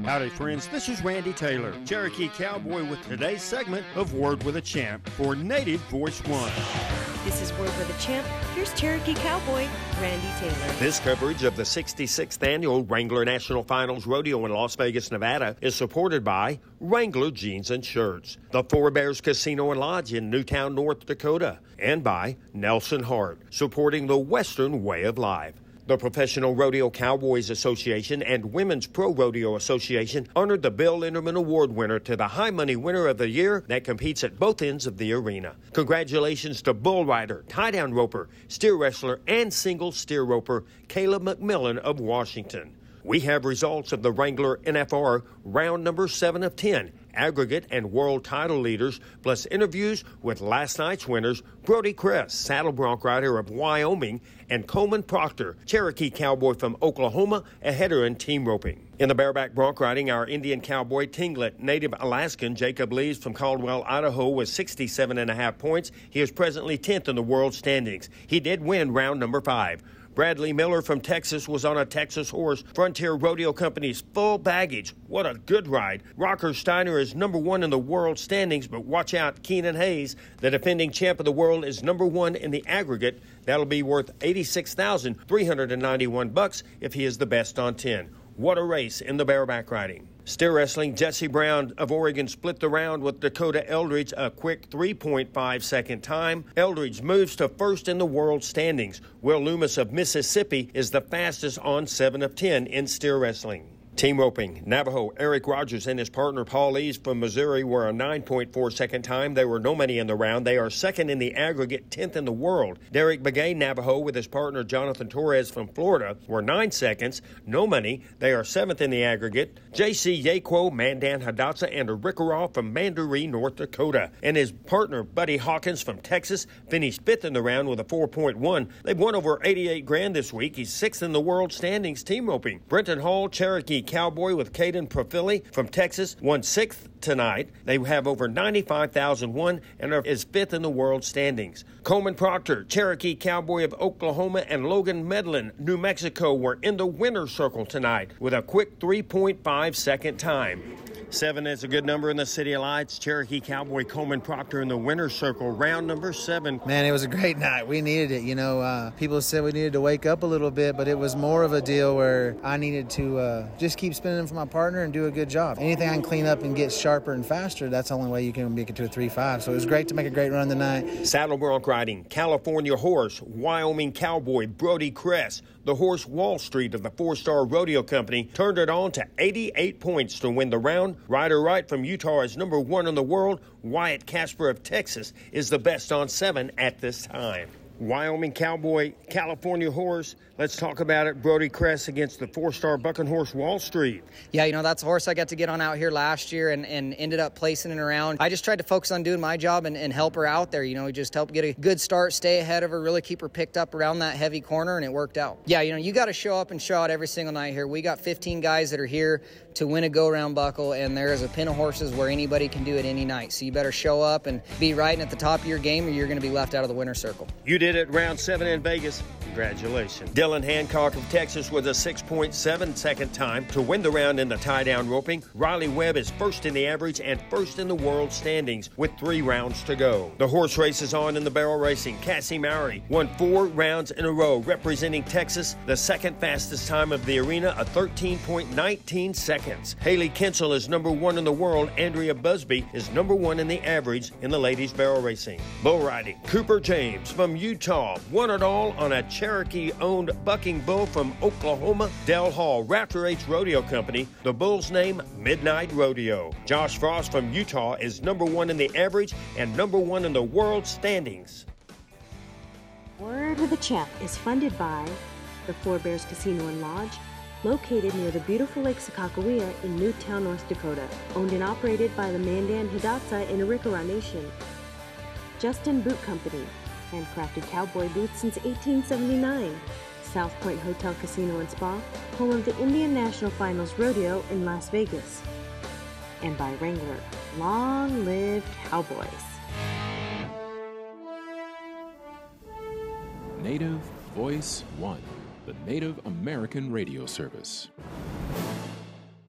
Howdy, friends. This is Randy Taylor, Cherokee Cowboy, with today's segment of Word with a Champ for Native Voice One. This is Word with a Champ. Here's Cherokee Cowboy, Randy Taylor. This coverage of the 66th Annual Wrangler National Finals Rodeo in Las Vegas, Nevada is supported by Wrangler Jeans and Shirts, the Four Bears Casino and Lodge in Newtown, North Dakota, and by Nelson Hart, supporting the Western way of life. The Professional Rodeo Cowboys Association and Women's Pro Rodeo Association honored the Bill Linderman Award winner to the High Money Winner of the Year that competes at both ends of the arena. Congratulations to bull rider, tie-down roper, steer wrestler, and single steer roper Caleb McMillan of Washington. We have results of the Wrangler NFR round number 7 of 10, aggregate and world title leaders, plus interviews with last night's winners, Brody Kress, saddle bronc rider of Wyoming, and Coleman Proctor, Cherokee Cowboy from Oklahoma, a header in team roping. In the bareback bronc riding, our Indian Cowboy Tinglet, native Alaskan Jacob Lees from Caldwell, Idaho, with 67.5 points. He is presently 10th in the world standings. He did win round number 5. Bradley Miller from Texas was on a Texas horse, Frontier Rodeo Company's Full Baggage. What a good ride. Rocker Steiner is number 1 in the world standings, but watch out, Keenan Hayes, the defending champ of the world, is number 1 in the aggregate. That'll be worth $86,391 if he is the best on 10. What a race in the bareback riding. Steer wrestling, Jesse Brown of Oregon split the round with Dakota Eldridge, a quick 3.5 second time. Eldridge moves to first in the world standings. Will Loomis of Mississippi is the fastest on 7 of 10 in steer wrestling. Team roping, Navajo Eric Rogers and his partner Paul Eves from Missouri were a 9.4 second time. They were no money in the round. They are second in the aggregate, 10th in the world. Derek Begay, Navajo, with his partner Jonathan Torres from Florida, were 9 seconds, no money. They are 7th in the aggregate. J.C. Yaquo, Mandan Hidatsa, and Arikaraw from Mandaree, North Dakota. And his partner Buddy Hawkins from Texas finished 5th in the round with a 4.1. They've won over 88 grand this week. He's 6th in the world standings team roping. Brenton Hall, Cherokee Cowboy, with Caden Profili from Texas, won 6th tonight. They have over 95,000 won and is 5th in the world standings. Coleman Proctor, Cherokee Cowboy of Oklahoma, and Logan Medlin, New Mexico, were in the winner's circle tonight with a quick 3.5 second time. 7 is a good number in the City of Lights. Cherokee Cowboy Coleman Proctor in the winner's circle, round number 7. Man, it was a great night. We needed it. You know, people said we needed to wake up a little bit, but it was more of a deal where I needed to just keep spinning for my partner and do a good job. Anything I can clean up and get sharper and faster, that's the only way you can make it to a 3.5. So it was great to make a great run tonight. Saddle bronc riding, California horse, Wyoming Cowboy Brody Kress. The horse Wall Street of the 4-Star Rodeo Company turned it on to 88 points to win the round. Ryder Wright from Utah is number 1 in the world. Wyatt Casper of Texas is the best on 7 at this time. Wyoming Cowboy, California horse. Let's talk about it. Brody Kress against the 4-Star bucking horse Wall Street. Yeah, you know, that's a horse I got to get on out here last year and ended up placing it around. I just tried to focus on doing my job and help her out there. You know, just help get a good start, stay ahead of her, really keep her picked up around that heavy corner, and it worked out. Yeah, you know, you got to show up and show out every single night here. We got 15 guys that are here to win a go-around buckle, and there is a pin of horses where anybody can do it any night. So you better show up and be right at the top of your game, or you're going to be left out of the winner's circle. You did it round 7 in Vegas. Congratulations. Dylan Hancock of Texas with a 6.7 second time to win the round in the tie-down roping. Riley Webb is first in the average and first in the world standings with 3 rounds to go. The horse race is on in the barrel racing. Cassie Mowry won 4 rounds in a row, representing Texas, the second fastest time of the arena, a 13.19 seconds. Haley Kinsel is number 1 in the world. Andrea Busby is number 1 in the average in the ladies barrel racing. Bull riding, Cooper James from Utah won it all on a Cherokee-owned bucking bull from Oklahoma. Del Hall, Raptor H Rodeo Company. The bull's name, Midnight Rodeo. Josh Frost from Utah is number 1 in the average and number 1 in the world standings. Word with a Champ is funded by the Four Bears Casino and Lodge, located near the beautiful Lake Sakakawea in Newtown, North Dakota. Owned and operated by the Mandan Hidatsa in Arikaraw Nation. Justin Boot Company, handcrafted cowboy boots since 1879. South Point Hotel Casino and Spa, home of the Indian National Finals Rodeo in Las Vegas. And by Wrangler, long live cowboys. Native Voice One, the Native American radio service.